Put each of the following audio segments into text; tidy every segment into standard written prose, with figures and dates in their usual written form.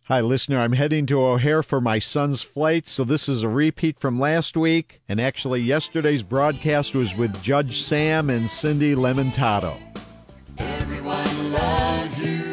Hi, listener. I'm heading to O'Hare for my son's flight, so this is a repeat from last week. And actually, yesterday's broadcast was with Judge Sam and Cindy Lementato. Everyone loves you.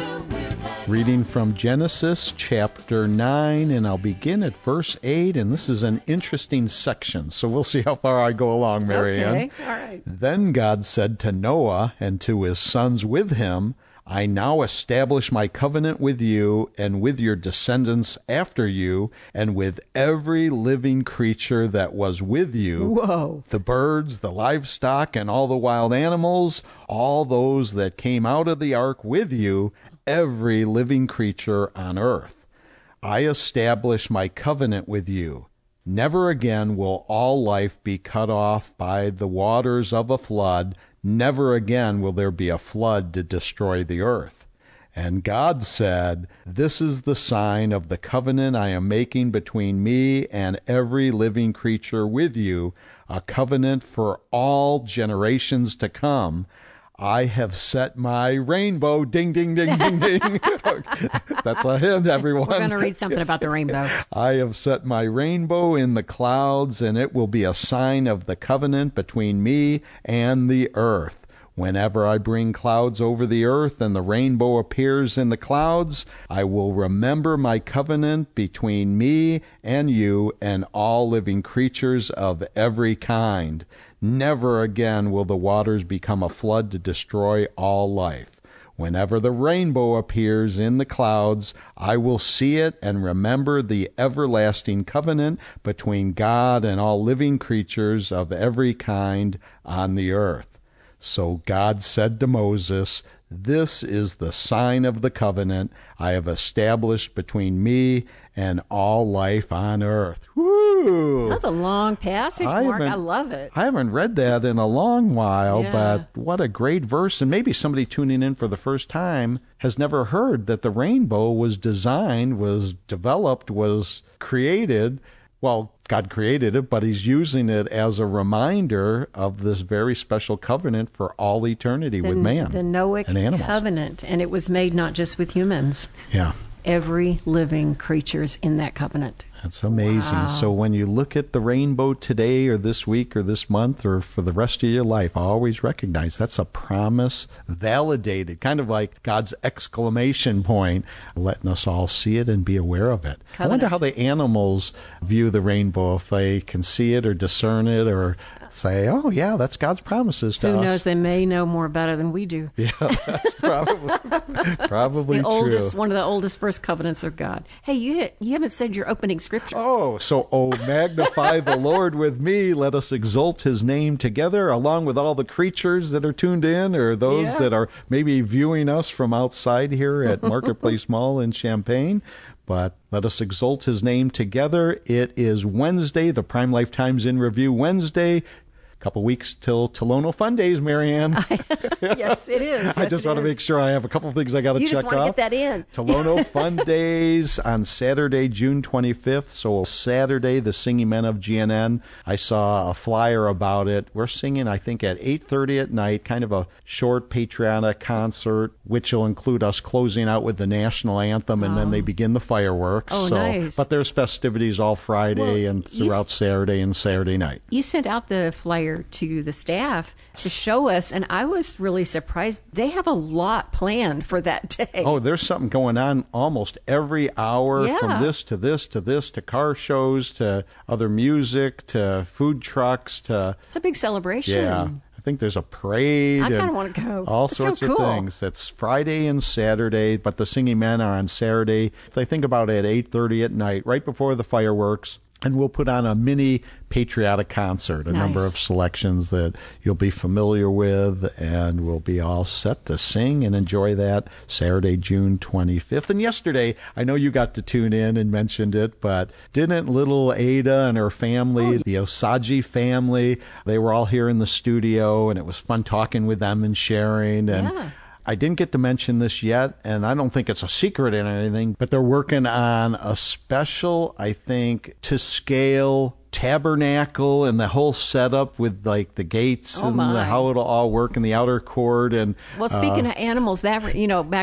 Reading from Genesis chapter 9, and I'll begin at verse 8, and this is an interesting section, so we'll see how far I go along, Marianne. Okay, all right. Then God said to Noah and to his sons with him, I now establish my covenant with you and with your descendants after you and with every living creature that was with you. Whoa. The birds, the livestock, and all the wild animals, all those that came out of the ark with you, every living creature on earth. I establish my covenant with you. Never again will all life be cut off by the waters of a flood. Never again will there be a flood to destroy the earth. And God said, This is the sign of the covenant I am making between me and every living creature with you, a covenant for all generations to come. I have set my rainbow, ding, ding, ding, ding, ding. That's a hint, everyone. We're going to read something about the rainbow. I have set my rainbow in the clouds, and it will be a sign of the covenant between me and the earth. Whenever I bring clouds over the earth and the rainbow appears in the clouds, I will remember my covenant between me and you and all living creatures of every kind. Never again will the waters become a flood to destroy all life. Whenever the rainbow appears in the clouds, I will see it and remember the everlasting covenant between God and all living creatures of every kind on the earth. So God said to Moses, This is the sign of the covenant I have established between me and all life on earth. Woo! That's a long passage, Mark. I love it. I haven't read that in a long while, Yeah. but what a great verse. And maybe somebody tuning in for the first time has never heard that the rainbow was designed, was developed, was created. Well, God created it, but he's using it as a reminder of this very special covenant for all eternity with man The Noahic and animals. covenant. And it was made not just with humans. Yeah. Every living creature's in that covenant. That's amazing. Wow. So when you look at the rainbow today or this week or this month or for the rest of your life, I always recognize that's a promise validated, kind of like God's exclamation point, letting us all see it and be aware of it. Covenant. I wonder how the animals view the rainbow, if they can see it or discern it or say, oh, yeah, that's God's promises to us. Who knows? They may know more about it than we do. Yeah, that's probably true. One of the oldest first covenants of God. Hey, you haven't said your opening scripture. Oh, so, magnify the Lord with me. Let us exalt his name together, along with all the creatures that are tuned in, or those that are maybe viewing us from outside here at Marketplace Mall in Champaign. But let us exalt his name together. It is Wednesday, the Prime Life Times in Review Wednesday. Couple weeks till Tolono Fun Days, Marianne. Yes, it is. Yes, I just want to make sure I have a couple of things I got to check off. You just want to get that in. Tolono Fun Days on Saturday, June 25th. So Saturday, the Singing Men of GNN. I saw a flyer about it. We're singing, I think, at 8:30 at night, kind of a short patriotic concert, which will include us closing out with the national anthem, and then they begin the fireworks. Oh, nice. But there's festivities all Friday and throughout Saturday and Saturday night. You sent out the flyer to the staff to show us, and I was really surprised. They have a lot planned for that day. Oh, there's something going on almost every hour, from this to this to this, to car shows, to other music, to food trucks, to... It's a big celebration. Yeah. I think there's a parade. I kind of want to go. All That's sorts so of cool. things. That's Friday and Saturday, but the Singing Men are on Saturday. They think about it at 8:30 at night, right before the fireworks. And we'll put on a mini patriotic concert, a number of selections that you'll be familiar with, and we'll be all set to sing and enjoy that Saturday, June 25th. And yesterday, I know you got to tune in and mentioned it, but didn't little Ada and her family, the Osage family, they were all here in the studio, and it was fun talking with them and sharing. And I didn't get to mention this yet, and I don't think it's a secret or anything, but they're working on a special, I think, to scale tabernacle and the whole setup with like the gates and how it'll all work in the outer court. And well, speaking of animals, that back when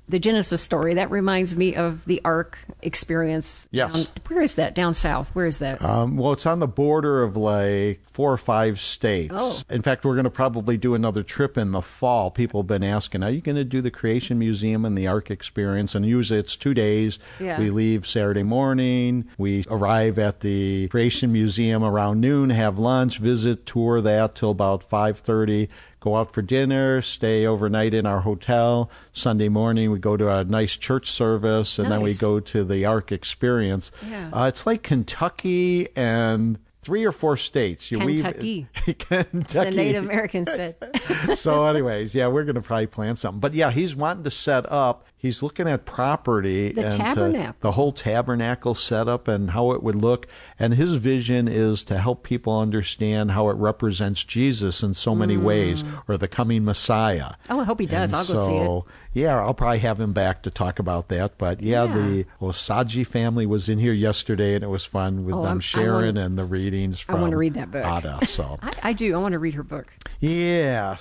the Genesis story, that reminds me of the Ark experience. Yes. Where is that? Down south. Where is that? Well, it's on the border of like 4 or 5 states. Oh. In fact, we're going to probably do another trip in the fall. People have been asking, are you going to do the Creation Museum and the Ark experience? And usually it's 2 days. Yeah. We leave Saturday morning. We arrive at the Creation Museum around noon, have lunch, visit, tour that till about 5:30. Go out for dinner, stay overnight in our hotel. Sunday morning, we go to a nice church service, and then we Nice. go to the Ark experience. Yeah. It's like Kentucky and 3 or 4 states. Kentucky. Kentucky. As the Native Americans said. So anyways, yeah, we're going to probably plan something. But yeah, he's wanting to set up, he's looking at property. The and tabernacle. the whole tabernacle setup and how it would look. And his vision is to help people understand how it represents Jesus in so many ways, or the coming Messiah. Oh, I hope he does. And I'll go see it. Yeah, I'll probably have him back to talk about that. But yeah, the Osage family was in here yesterday, and it was fun with them sharing and the readings from I want to read that book. Ada. So I do. I want to read her book. yeah,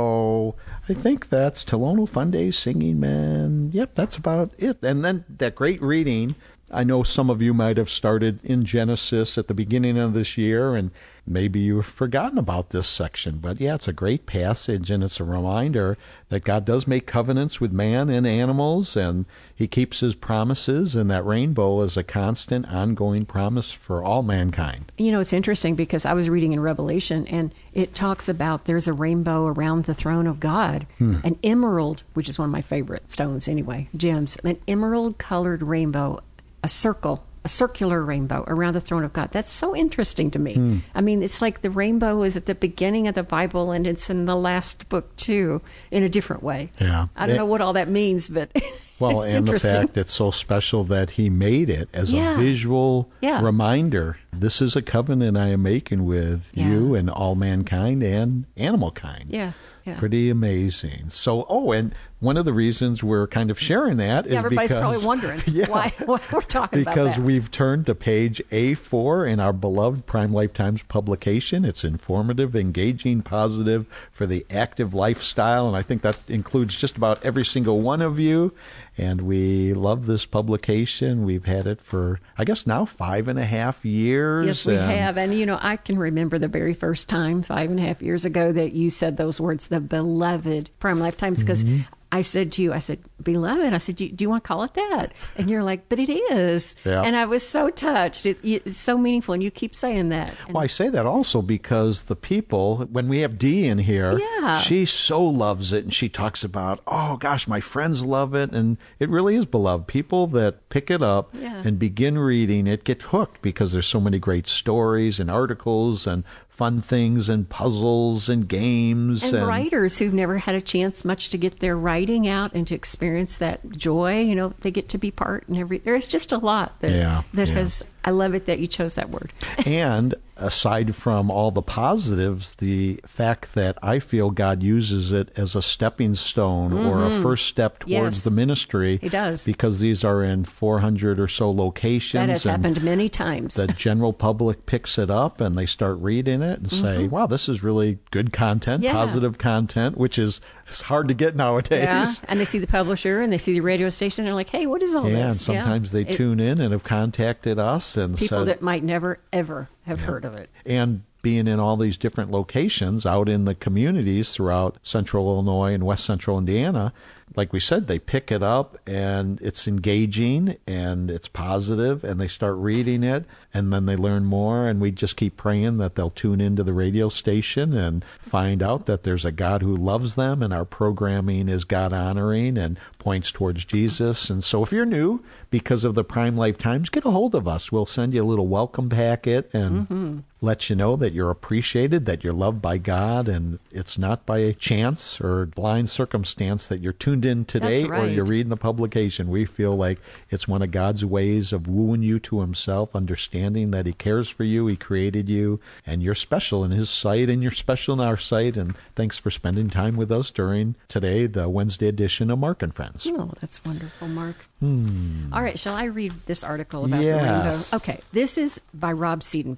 so I think that's Tolono Fun Days, Singing Men. Yep, that's about it. And then that great reading. I know some of you might have started in Genesis at the beginning of this year, and maybe you've forgotten about this section. But yeah, it's a great passage, and it's a reminder that God does make covenants with man and animals, and he keeps his promises, and that rainbow is a constant, ongoing promise for all mankind. You know, it's interesting because I was reading in Revelation, and it talks about there's a rainbow around the throne of God, an emerald, which is one of my favorite stones anyway, gems, an emerald-colored rainbow, a circular rainbow around the throne of God. That's so interesting to me. I mean, it's like the rainbow is at the beginning of the Bible, and it's in the last book, too, in a different way. Yeah. I don't know what all that means, but Well, it's and the interesting. fact it's so special that he made it as a visual reminder. This is a covenant I am making with you and all mankind and animal kind. Yeah. Pretty amazing. So, and one of the reasons we're kind of sharing that is everybody's because, probably wondering why we're talking about that. Because we've turned to page A4 in our beloved Prime Lifetimes publication. It's informative, engaging, positive for the active lifestyle, and I think that includes just about every single one of you. And we love this publication. We've had it for, I guess, now 5.5 years. Yes, we have. And, you know, I can remember the very first time, 5.5 years ago, that you said those words, the beloved Prime Lifetimes, because I said to you, I said, beloved, I said, do you want to call it that? And you're like, but it is. Yeah. And I was so touched. It's so meaningful, and you keep saying that. And Well, I say that also because the people, when we have Dee in here, she so loves it, and she talks about, oh gosh, my friends love it, and it really is beloved. People that pick it up and begin reading it get hooked because there's so many great stories and articles and fun things and puzzles and games. And writers who've never had a chance much to get their writing out and to experience that joy, you know, they get to be part and there's just a lot that has, I love it that you chose that word. And aside from all the positives, the fact that I feel God uses it as a stepping stone or a first step towards the ministry. He does. Because these are in 400 or so locations. That has happened many times. The general public picks it up and they start reading it and say, wow, this is really good content, positive content, which is hard to get nowadays. Yeah, and they see the publisher and they see the radio station and they're like, hey, what is all this? And sometimes they tune in and have contacted us and people said, that might never, ever have heard of it. And being in all these different locations out in the communities throughout central Illinois and west central Indiana, like we said, they pick it up and it's engaging and it's positive and they start reading it and then they learn more, and we just keep praying that they'll tune into the radio station and find out that there's a God who loves them and our programming is God honoring and points towards Jesus. And so if you're new because of the Prime Lifetimes, get a hold of us. We'll send you a little welcome packet and let you know that you're appreciated, that you're loved by God, and it's not by chance or blind circumstance that you're tuned in today or you're reading the publication. We feel like it's one of God's ways of wooing you to himself, understanding that he cares for you, he created you, and you're special in his sight, and you're special in our sight. And thanks for spending time with us during today, the Wednesday edition of Mark and Friends. Oh, that's wonderful, Mark. All right, shall I read this article about the rainbow? Okay, this is by Rob Seidenberg.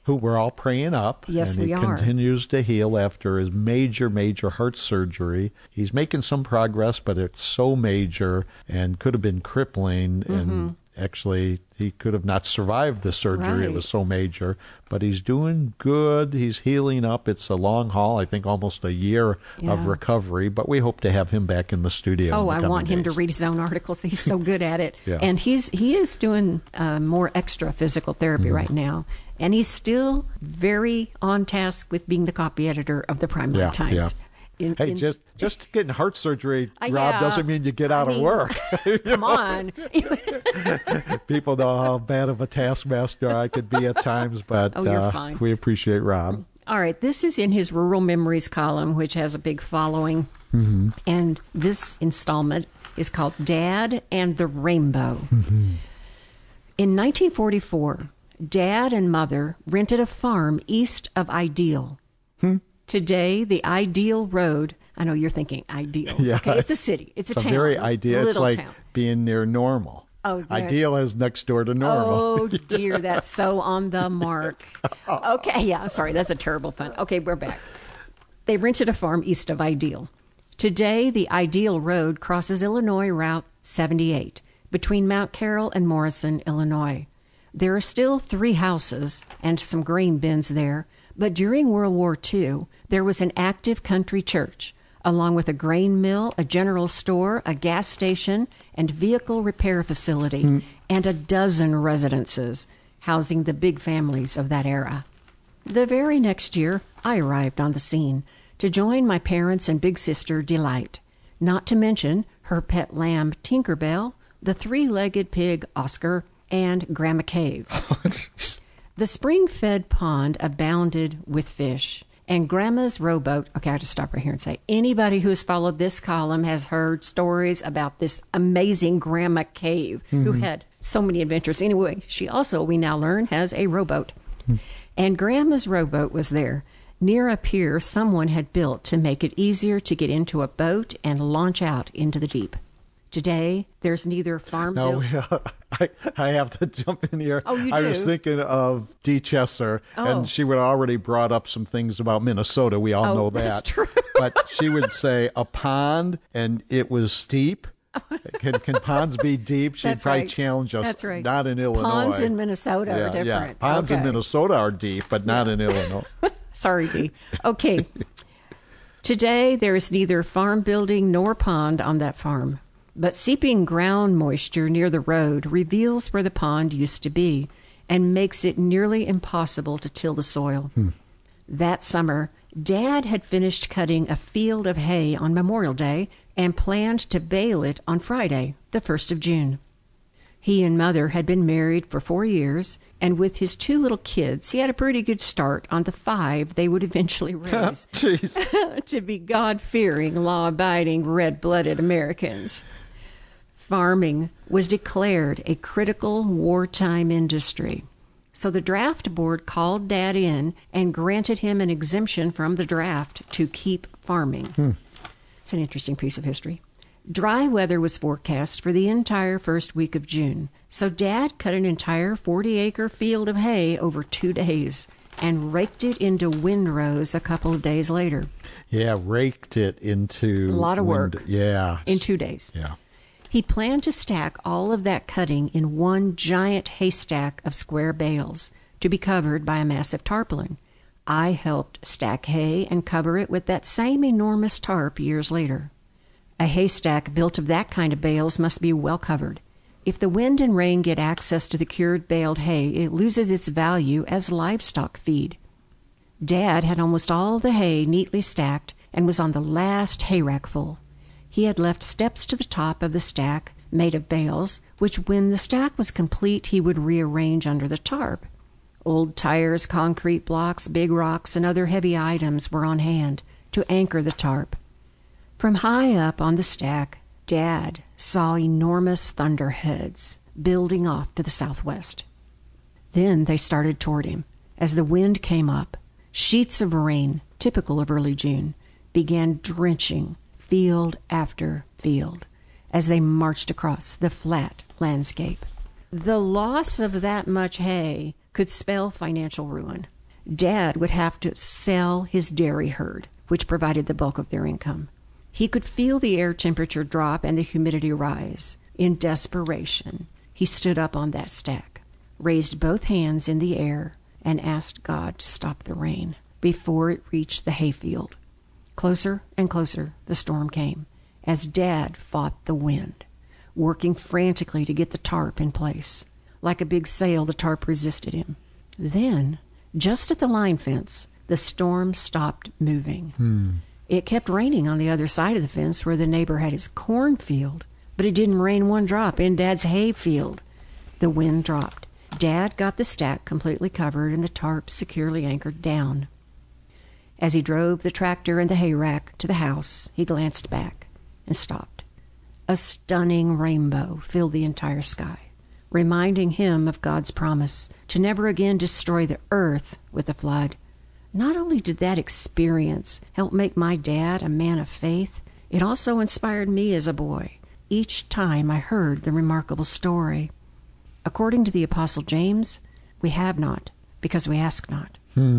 who we're all praying up. Yes, and we he are. continues to heal after his major heart surgery. He's making some progress, but it's so major and could have been crippling. And actually, he could have not survived the surgery. It Right. was so major. But he's doing good. He's healing up. It's a long haul, I think almost a year of Yeah. recovery. But we hope to have him back in the studio. Oh, in the I coming want him to days. read his own articles. He's so good at it. Yeah. And he is doing more extra physical therapy right now. And he's still very on task with being the copy editor of the Primary Times. Hey, just getting heart surgery, Rob, yeah. doesn't mean you get out of work. Come on. People know how bad of a taskmaster I could be at times, but Oh, you're fine. we appreciate Rob. All right, this is in his Rural Memories column, which has a big following. And this installment is called Dad and the Rainbow. In 1944, Dad and Mother rented a farm east of Ideal. Today, the Ideal Road, I know you're thinking Ideal. Yeah. Okay, it's a city. It's a It's town. a very ideal. It's Little like town. being near Normal. Oh, that's- Ideal is next door to Normal. Oh, dear, that's so on the mark. Okay, yeah, sorry, that's a terrible pun. Okay, we're back. They rented a farm east of Ideal. Today, the Ideal Road crosses Illinois Route 78 between Mount Carroll and Morrison, Illinois. There are still 3 houses and some grain bins there, but during World War II, there was an active country church, along with a grain mill, a general store, a gas station, and vehicle repair facility, and a dozen residences, housing the big families of that era. The very next year, I arrived on the scene to join my parents and big sister, Delight, not to mention her pet lamb, Tinkerbell, the 3-legged pig, Oscar, and Grandma Cave. The spring-fed pond abounded with fish, and Grandma's rowboat. Okay, I have to stop right here and say, anybody who has followed this column has heard stories about this amazing Grandma Cave, who had so many adventures. Anyway, she also, we now learn, has a rowboat. And Grandma's rowboat was there, near a pier someone had built to make it easier to get into a boat and launch out into the deep. Today, there's neither farm No, built... I have to jump in here. Oh, you I was do? thinking of Dee Chesser, Oh. and she would already brought up some things about Minnesota. We all Oh, know that's that. true. But she would say a pond, and it was steep. Can ponds be deep? She'd That's probably right. challenge us. That's right. Not in Illinois. Ponds in Minnesota are Yeah, different. yeah. Ponds in Okay. Minnesota are deep, but not in Illinois. Sorry, Dee. Okay. Today, there is neither farm building nor pond on that farm, but seeping ground moisture near the road reveals where the pond used to be and makes it nearly impossible to till the soil. That summer, Dad had finished cutting a field of hay on Memorial Day and planned to bale it on Friday, the 1st of June. He and Mother had been married for 4 years, and with his 2 little kids, he had a pretty good start on the 5 they would eventually raise Jeez. to be God-fearing, law-abiding, red-blooded Americans. Farming was declared a critical wartime industry. So the draft board called Dad in and granted him an exemption from the draft to keep farming. It's an interesting piece of history. Dry weather was forecast for the entire first week of June, so Dad cut an entire 40-acre field of hay over 2 days and raked it into windrows a couple of days later. Yeah, raked it into... A lot of work. Yeah. In 2 days. Yeah. He planned to stack all of that cutting in one giant haystack of square bales to be covered by a massive tarpaulin. I helped stack hay and cover it with that same enormous tarp years later. A haystack built of that kind of bales must be well covered. If the wind and rain get access to the cured baled hay, it loses its value as livestock feed. Dad had almost all the hay neatly stacked and was on the last hay rack full. He had left steps to the top of the stack made of bales, which when the stack was complete he would rearrange under the tarp. Old tires, concrete blocks, big rocks, and other heavy items were on hand to anchor the tarp. From high up on the stack, Dad saw enormous thunderheads building off to the southwest. Then they started toward him. As the wind came up, sheets of rain, typical of early June, began drenching field after field as they marched across the flat landscape. The loss of that much hay could spell financial ruin. Dad would have to sell his dairy herd, which provided the bulk of their income. He could feel the air temperature drop and the humidity rise. In desperation, he stood up on that stack, raised both hands in the air, and asked God to stop the rain before it reached the hayfield. Closer and closer the storm came as Dad fought the wind, working frantically to get the tarp in place. Like a big sail, the tarp resisted him. Then, just at the line fence, the storm stopped moving. It kept raining on the other side of the fence where the neighbor had his cornfield, but it didn't rain one drop in Dad's hayfield. The wind dropped. Dad got the stack completely covered and the tarp securely anchored down. As he drove the tractor and the hay rack to the house, he glanced back and stopped. A stunning rainbow filled the entire sky, reminding him of God's promise to never again destroy the earth with a flood. Not only did that experience help make my dad a man of faith, it also inspired me as a boy each time I heard the remarkable story. According to the Apostle James, we have not because we ask not.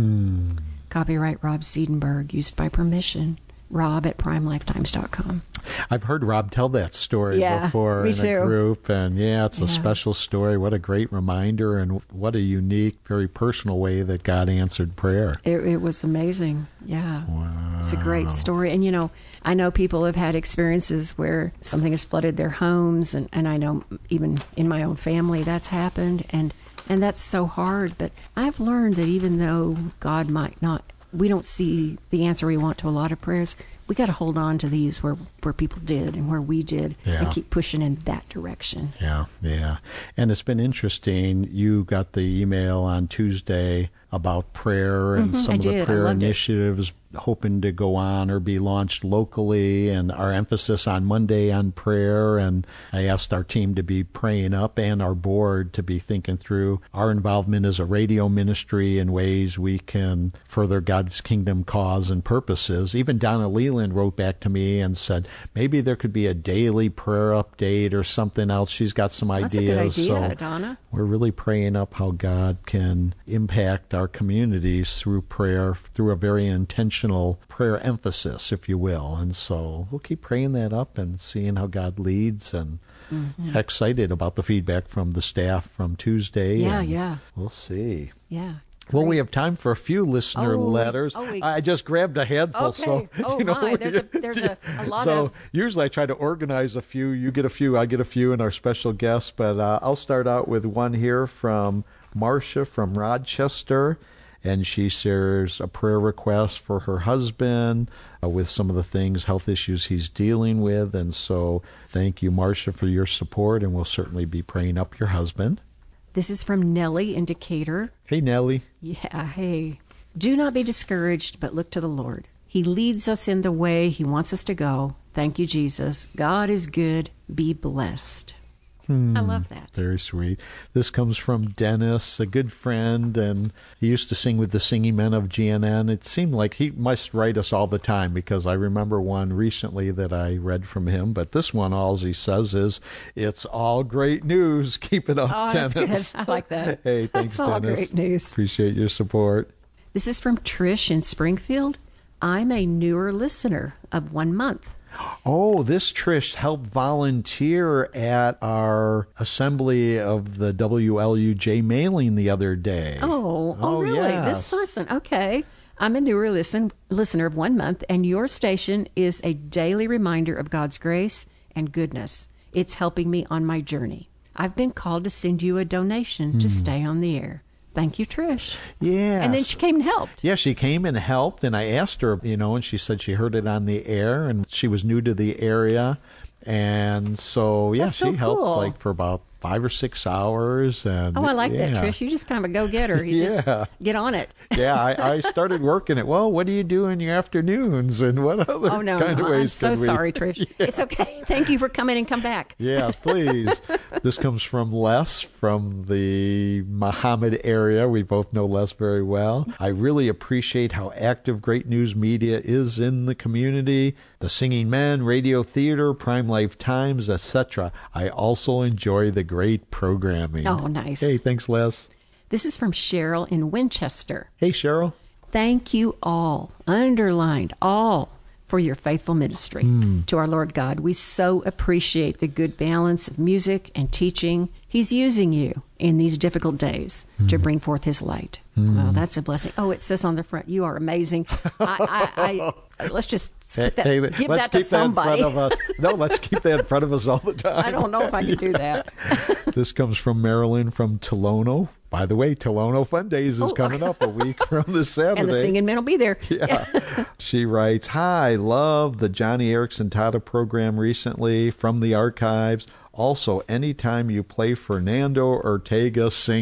Copyright Rob Seidenberg, used by permission. Rob at primelifetimes.com. I've heard Rob tell that story before me in too. a group, and it's a special story. What a great reminder, and what a unique, very personal way that God answered prayer. It was amazing. Yeah. Wow. It's a great story. And, I know people have had experiences where something has flooded their homes, and I know even in my own family that's happened, and that's so hard. But I've learned that even though God might not, we don't see the answer we want to a lot of prayers, we got to hold on to these where people did and where we did, and keep pushing in that direction. Yeah. And it's been interesting. You got the email on Tuesday about prayer and some of the prayer initiatives hoping to go on or be launched locally, and our emphasis on Monday on prayer. And I asked our team to be praying up and our board to be thinking through our involvement as a radio ministry in ways we can further God's kingdom cause and purposes. Even Donna Leland wrote back to me and said maybe there could be a daily prayer update or something else. She's got some ideas. That's a good idea, so Donna. We're really praying up how God can impact our communities through prayer, through a very intentional prayer emphasis, if you will. And so we'll keep praying that up and seeing how God leads, and excited about the feedback from the staff from Tuesday. Yeah. We'll see. Yeah. Well, we have time for a few listener letters. I just grabbed a handful. Okay. So, there's a lot so of... usually I try to organize a few. You get a few, I get a few, and our special guests. But I'll start out with one here from Marcia from Rochester. And she shares a prayer request for her husband with some of the things, health issues he's dealing with. And so thank you, Marcia, for your support, and we'll certainly be praying up your husband. This is from Nellie in Decatur. Hey, Nellie. Yeah, hey. Do not be discouraged, but look to the Lord. He leads us in the way he wants us to go. Thank you, Jesus. God is good. Be blessed. I love that. Very sweet. This comes from Dennis, a good friend, and he used to sing with the Singing Men of GNN. It seemed like he must write us all the time, because I remember one recently that I read from him, but this one, all he says is, it's all great news. Keep it up, Dennis. That's good. I like that. Hey, thanks, that's all Dennis. Great news. Appreciate your support. This is from Trish in Springfield. I'm a newer listener of 1 month. Oh, this Trish helped volunteer at our assembly of the WLUJ mailing the other day. Oh, really? Yes. This person. Okay. I'm a newer listener of 1 month, and your station is a daily reminder of God's grace and goodness. It's helping me on my journey. I've been called to send you a donation to stay on the air. Thank you, Trish. Yeah. And then she came and helped. Yeah, she came and helped, and I asked her, and she said she heard it on the air, and she was new to the area. And so, That's so she helped cool. for about 5 or 6 hours. And I like that, Trish. You just kind of a go-getter. You just get on it. Yeah, I started working it. Well, what do you do in your afternoons, and what other kind of ways I'm so sorry, Trish. Yeah. It's okay. Thank you for coming and come back. Yes, please. This comes from Les from the Muhammad area. We both know Les very well. I really appreciate how active Great News Media is in the community. The Singing Men, Radio Theater, Prime Life Times, etc. I also enjoy the great programming. Oh, nice. Hey, thanks, Les. This is from Cheryl in Winchester. Hey, Cheryl. Thank you all, underlined all, for your faithful ministry to our Lord God. We so appreciate the good balance of music and teaching. He's using you in these difficult days to bring forth his light. Well, that's a blessing. Oh, it says on the front, you are amazing. Let's just put that, give that to somebody. In front of us. No, let's keep that in front of us all the time. I don't know if I can do that. This comes from Marilyn from Tolono. By the way, Tolono Fun Days is coming up a week from this Saturday. And the singing men will be there. Yeah. She writes, hi, love the Johnny Erickson Tata program recently from the archives. Also, anytime you play Fernando Ortega singing, !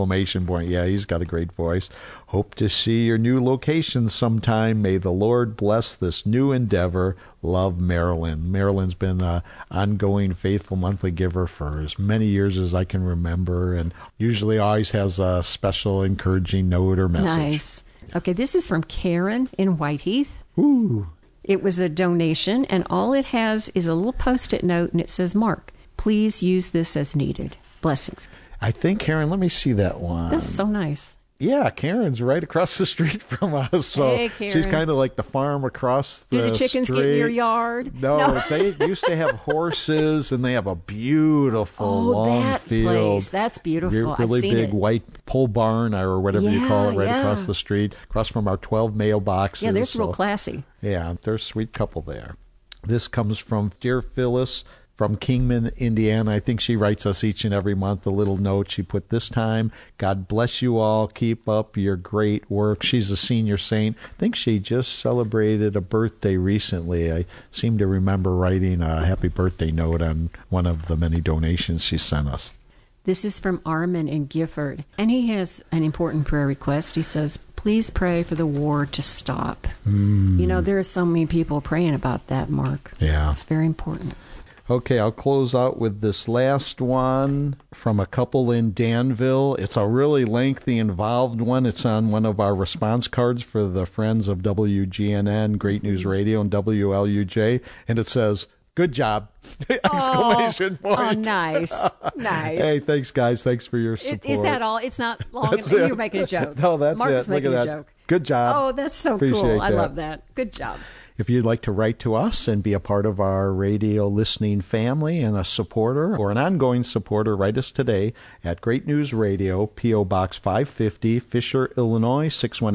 Yeah, he's got a great voice. Hope to see your new location sometime. May the Lord bless this new endeavor. Love, Marilyn. Marilyn's been an ongoing faithful monthly giver for as many years as I can remember, and usually always has a special encouraging note or message. Nice. Okay, this is from Karen in Whiteheath. Ooh. It was a donation, and all it has is a little Post-it note, and it says, Mark, please use this as needed. Blessings. I think, Karen, let me see that one. That's so nice. Yeah, Karen's right across the street from us. So hey, Karen. She's kind of like the farm across the Do the chickens street. get in your yard? No, they used to have horses, and they have a beautiful long that field. Place. That's beautiful. Really I've seen big it. white pole barn or whatever you call it right across the street, across from our 12 mailboxes. Yeah, they're real classy. Yeah, they're a sweet couple there. This comes from dear Phyllis from Kingman, Indiana. I think she writes us each and every month a little note. She put this time, God bless you all. Keep up your great work. She's a senior saint. I think she just celebrated a birthday recently. I seem to remember writing a happy birthday note on one of the many donations she sent us. This is from Armin in Gifford, and he has an important prayer request. He says, please pray for the war to stop. You know, there are so many people praying about that, Mark. Yeah. It's very important. Okay, I'll close out with this last one from a couple in Danville. It's a really lengthy, involved one. It's on one of our response cards for the Friends of WGNN, Great News Radio, and WLUJ, and it says, good job! ! Exclamation point. Oh, nice. Nice. Hey, thanks, guys. Thanks for your support. Is that all? It's not long That's enough. it. You're making a joke. No, that's Mark's it. Look making at a that. joke. Good job. Oh, that's so Appreciate cool. I that. love that. Good job. If you'd like to write to us and be a part of our radio listening family and a supporter or an ongoing supporter, write us today at Great News Radio, P.O. Box 550, Fisher, Illinois,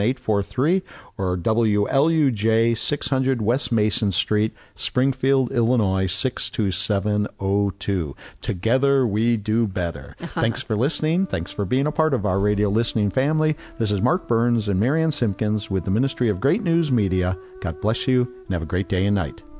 61843, or WLUJ 600 West Mason Street, Springfield, Illinois, 62702. Together we do better. Thanks for listening. Thanks for being a part of our radio listening family. This is Mark Burns and Marianne Simpkins with the Ministry of Great News Media. God bless you, and have a great day and night.